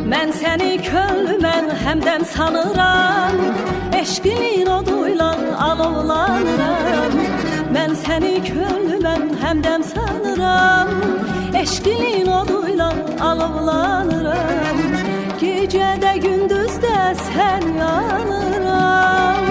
Mən səni könlümən həmdəm sanıram, eşqinin oduyla alovlanıram. Mən səni könlümən həmdəm sanıram, eşqinin oduyla alovlanıram. Gecədə gündüzdə sən yanıram,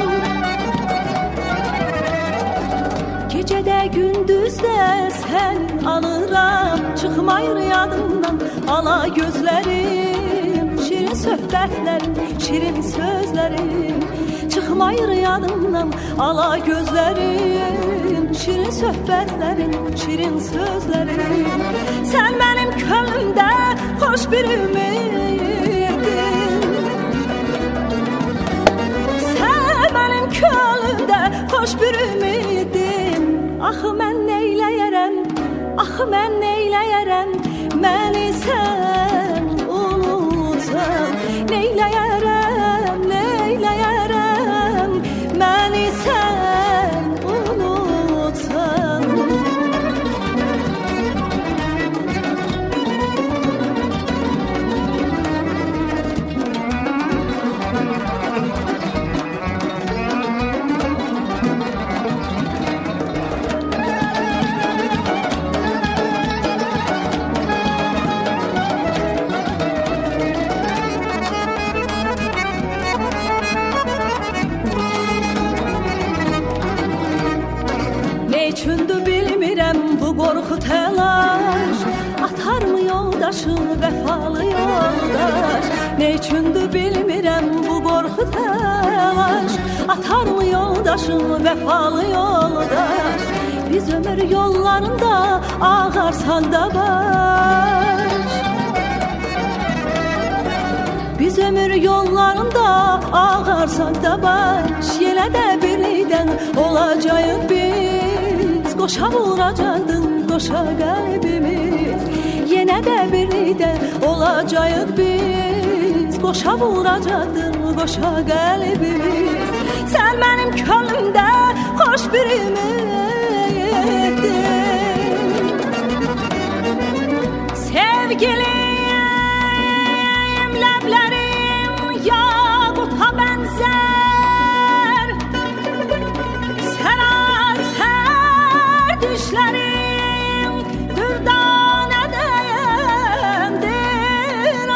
gecədə gündüzdə sən anıram. Çıxmayır yadımdan ala gözlərim, şirin söhbətlərim, şirin sözlərim. Çıxmayır yadımdan ala gözlərim, şirin söhbətlərim, şirin sözlərim. Sən mənim könlümdə xoş bir ümiddin, sən mənim könlümdə xoş bir ümiddin. Axı mən neyləyərəm, axı mən neyləyərəm, məni sən unutan. Neyləyərəm, neyləyərəm, məni sən unutan. Neyçündür bilmirəm bu qorxu təlaş, atarmı yoldaşım vəfalı yoldaş. Neyçündür bilmirəm bu qorxu təlaş, atarmı yoldaşım vəfalı yoldaş. Biz ömür yollarında ağarsan da baş, biz ömür yollarında ağarsan da baş. Yenə də birlikdən olacağıq biz, qoşa vuracaqdın qoşa qəlbimiz. Yenə də birlikdən olacağıq biz, qoşa vuracaqdın qoşa qəlbimiz. Sən mənim könlümdə xoş bir ümiddin, sevgilim ləblərim yaquta bənzər, sərasər düşlərim dürdanədəyəmdir.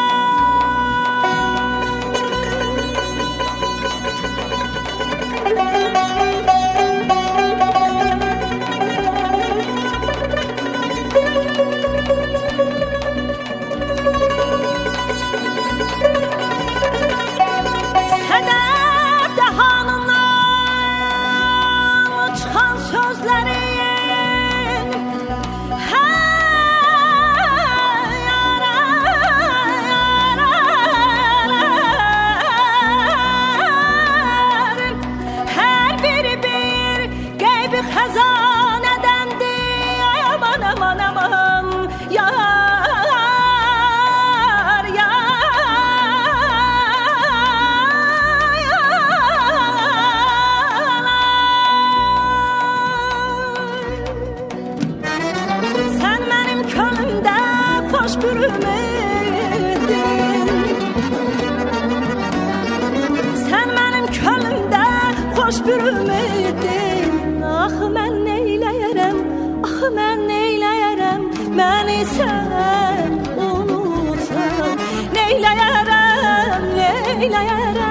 Sən mənim könlümdə xoş bir ümiddin. Axı mən neyləyərəm, axı mən neyləyərəm, məni sən unutan. Neyləyərəm, neyləyərəm,